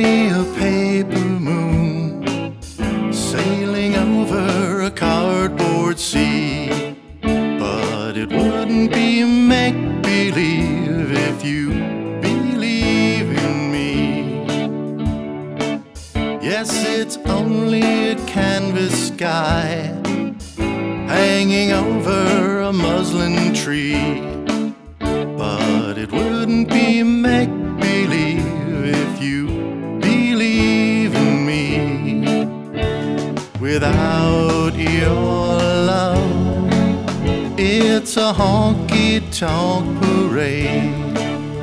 be a paper moon sailing over a cardboard sea, but it wouldn't be make-believe if you believe in me. Yes, it's only a canvas sky hanging over a muslin tree, but it wouldn't be make-believe if you believe in me. Without your love, it's a honky-tonk parade.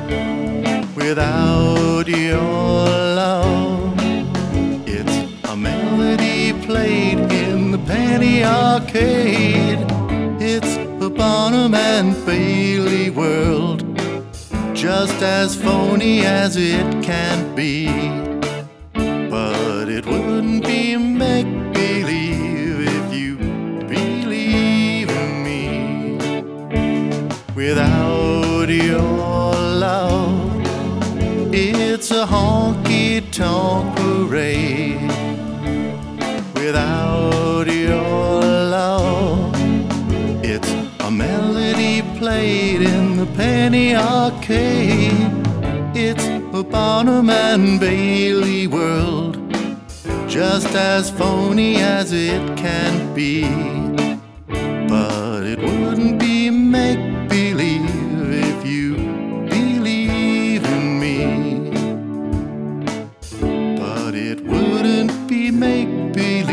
Without your love, it's a melody played in the penny arcade. It's a Barnum and Bailey world, just as phony as it can be, but it wouldn't be make-believe if you believe in me. Without your love, it's a honky-tonk parade. Without your love, it's a melody played in the penny arcade. It's a Barnum and Bailey world, just as phony as it can be, but it wouldn't be make-believe if you believe in me. But it wouldn't be make-believe